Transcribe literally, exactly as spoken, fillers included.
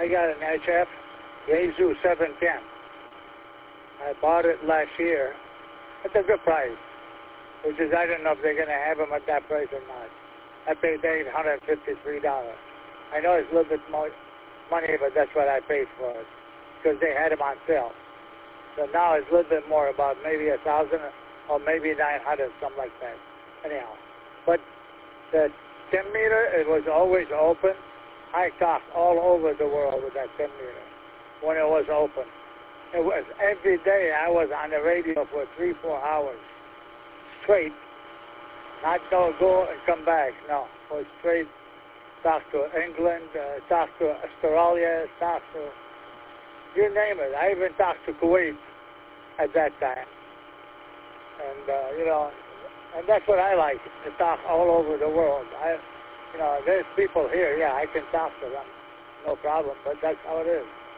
I got an H F Yaesu seven ten. I bought it last year at a good price, which is, I don't know if they're going to have them at that price or not. I paid eight hundred fifty-three dollars. I know it's a little bit more money, but that's what I paid for it, because they had them on sale. So now it's a little bit more, about maybe a thousand or maybe nine hundred, something like that. Anyhow, but the ten meter, it was always open. I talked all over the world with that ten meter when it was open. It was every day. I was on the radio for three, four hours straight. Not go go and come back. No, it was straight. Talk to England, uh, talk to Australia, talk to you name it. I even talked to Kuwait at that time, and uh, you know, and that's what I like, to talk all over the world. I, you know, there's people here. Yeah, I can talk to them, no problem. But that's how it is.